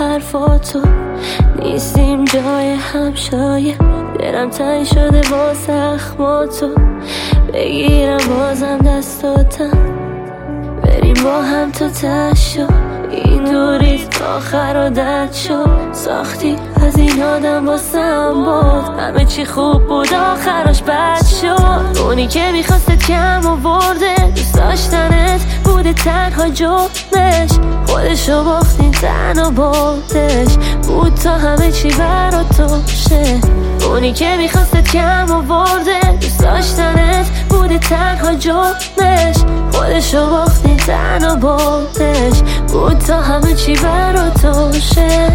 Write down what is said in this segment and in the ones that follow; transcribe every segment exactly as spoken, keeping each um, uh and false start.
حرفاتو، نیستیم جای هم شاید. دلم تنگ شده با زخماتو، بگیرم بازم دستاتم، بریم با هم تا تشو. این دوری آخر عادت شد، ساختی از این آدم واسم بود. همه چی خوب بود آخرش بد شد. اونی که میخواستت کم آورده، دوست داشتنت بوده تنها جرمش. خودشو باختین تنها بردش، بود تا همه چی برا تو شه. اونی که میخواستت کم آورده، دوست داشتنت بوده تنها جرمش. خودشو باختین تنها بردش، بود تا همه چی برا تو شه.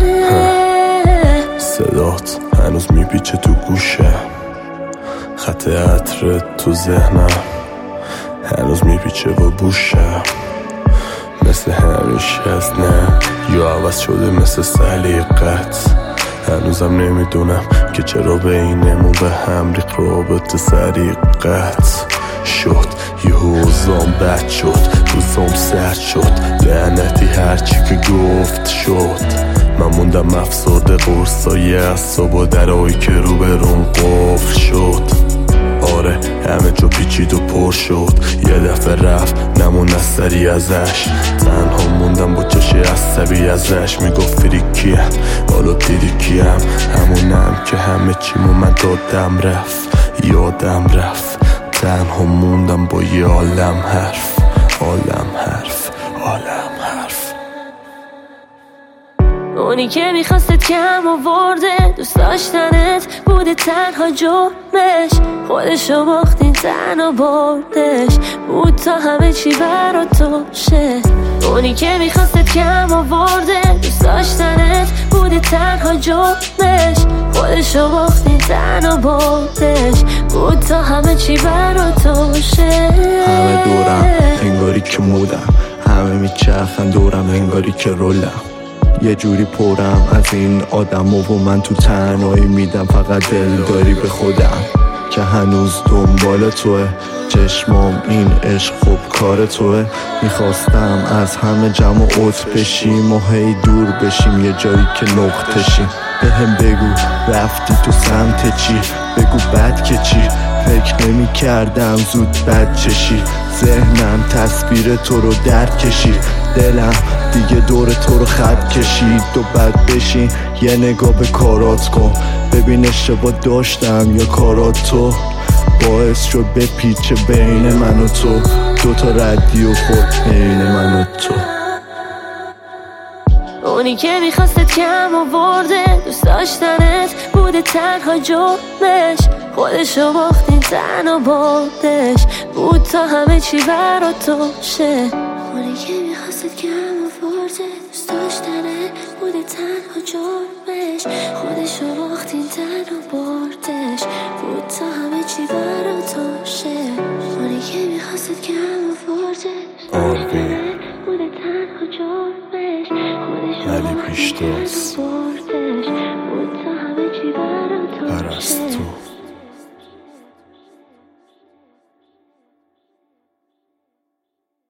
صدات هنوز میپیچه تو گوشه، خط عطرت تو ذهنم هنوز میپیچه و بوشه. مثل همیشه از نه یا عوض شده مثل سلیقت. هنوزم نمیدونم که چرا بینمون به هم ریخت رابط سریقت شد. یه حوزام بد شد، روزام سرد شد، لعنتی هرچی که گفت شد. من موندم افسرده قرصای اعصاب و درایی که رو به روم قفل شد. آره همه جا پیچید و پر شد، یه دفعه رفت نمون اثری ازش. تنها موندم با چش عصبی ازش، میگفت فری کیه حالا دیدی کیم. همونم که همه چیمو من دادم رفت، یادم رفت. تنها موندم با یه عالم حرف، عالم حرف، عالم حرف. اونی که میخواستت کم آورده، دوست داشتنت بوده تنها جرمش. خودشو باختین تنها بردش، بود تا همه چی برا تو شه. اونی که میخواستت کم آورده، دوست داشتنت بوده تنها جرمش. خودشو باختین تنها بردش، بود تا همه چی برا تو شه. همه دورم انگاری که مودم، همه میچرخن دورم انگاری که رولم. یه جوری پرم از این آدم و من تو تنهایی میدم فقط دل داری به خودم که هنوز دنبال توه. چشمام این عشق خوب کار توه. میخواستم از همه جمع و عط بشیم و هی دور بشیم یه جایی که نقطشیم. به هم بگو رفتی تو سمت چی، بگو بد که چی. فکر نمی کردم زود بد چشی، ذهنم تصویر تو رو درد کشید. دلم دیگه دور تو رو خط کشید و بد بشین یه نگاه به کارات کن، ببین اشتباه داشتم یا کارات تو باعث شد به پیچه بین من و تو. دوتا ردی و خود بین من و تو. اونی که میخواستت کم آورده، دوست داشتنت بوده تنها جرمش. خودشو باختین تنها بردش، بود تا همه چی برا تو شه. اونی که میخواستت کم آورده، دوست داشتنت بوده تنها جرمش. خودشو باختین تنها بردش، بود تا همه چی برا تو شه. اونی که میخواستت کم آورده، دوست داشتنت بوده تنها جرمش. ولی پیشتاز